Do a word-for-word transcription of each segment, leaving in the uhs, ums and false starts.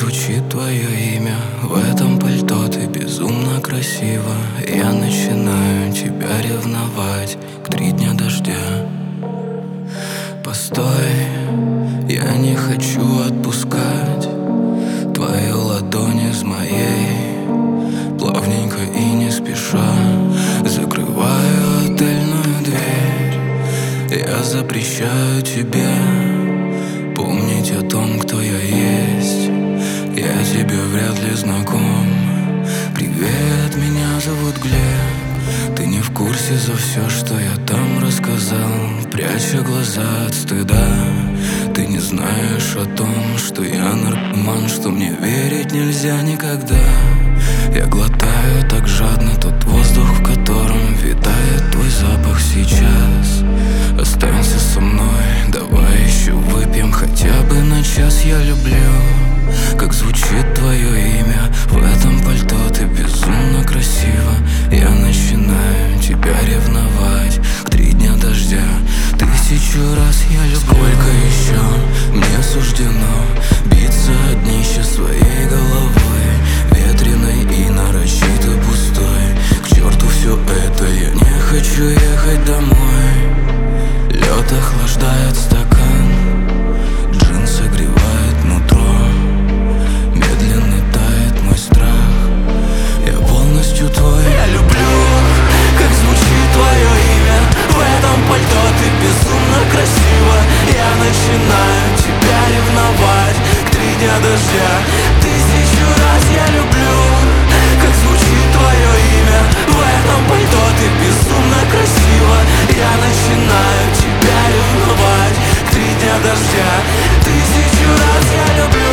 звучит твое имя в этом пальто, ты безумно красива. Я начинаю тебя ревновать к три дня дождя. Постой, я не хочу отпускать твою ладонь из моей. Плавненько и не спеша закрываю отельную дверь. Я запрещаю тебе помнить о том, кто я есть. Я тебе вряд ли знаком. Привет, меня зовут Глеб. Ты не в курсе за все, что я там рассказал, пряча глаза от стыда. Ты не знаешь о том, что я наркоман, что мне верить нельзя никогда. Я глотаю так жадно тот воздух, в котором витает твой запах сейчас. Останься со мной, давай еще выпьем хотя бы на час. Я люблю, как звучит твое имя в этом пальто, ты безумно красива. Я начинаю тебя ревновать к три дня дождя. Тысячу раз я люблю. Сколько еще мне суждено биться от днища своей головы, ветреной и нарочито пустой. К черту все это, я не хочу ехать домой. Лед охлаждает стакан, джин согревает нутро. Медленно тает мой страх, я полностью твой. Я люблю, как звучит твое имя в этом пальто, ты безумно красива. Я начинаю тебя ревновать к три дня дождя. Тысячу раз я люблю, как звучит твое имя в этом пальто, ты безумно красива. Я начинаю тебя ревновать к три дня дождя. Тысячу раз я люблю.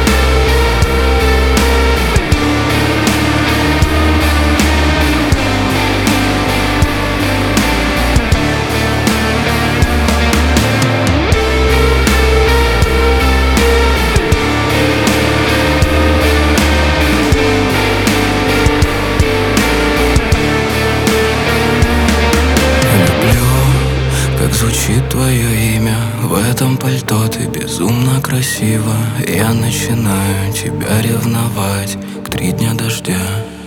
Звучит твое имя в этом пальто, ты безумно красива. Я начинаю тебя ревновать к три дня дождя.